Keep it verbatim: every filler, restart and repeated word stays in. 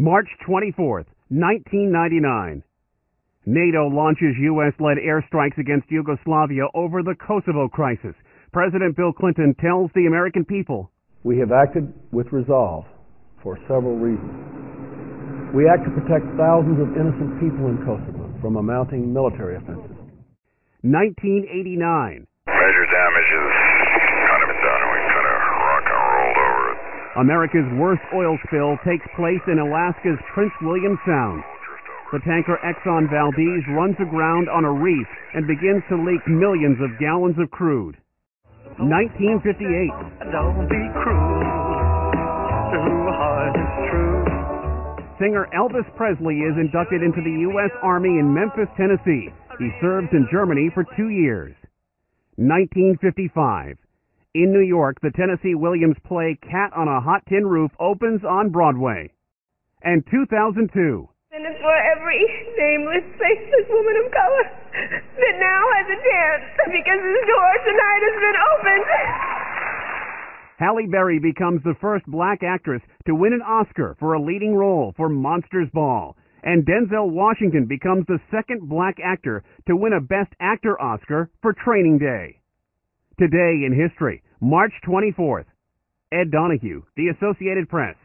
March twenty-fourth, nineteen ninety-nine. NATO launches U S-led airstrikes against Yugoslavia over the Kosovo crisis. President Bill Clinton tells the American people, "We have acted with resolve for several reasons. We act to protect thousands of innocent people in Kosovo from a mounting military offensive." nineteen eighty-nine. Major damage has kind of been done, and we kind of rock and rolled over it. America's worst oil spill takes place in Alaska's Prince William Sound. The tanker Exxon Valdez runs aground on a reef and begins to leak millions of gallons of crude. nineteen fifty-eight. Don't be cruel to heart is true. Singer Elvis Presley is inducted into the U S Army in Memphis, Tennessee. He served in Germany for two years. nineteen fifty-five. In New York, the Tennessee Williams play Cat on a Hot Tin Roof opens on Broadway. And two thousand two. And for every nameless, faceless woman of color that now has a chance because this door tonight has been opened. Halle Berry becomes the first black actress to win an Oscar for a leading role for Monsters Ball. And Denzel Washington becomes the second black actor to win a Best Actor Oscar for Training Day. Today in history, March twenty-fourth. Ed Donahue, The Associated Press.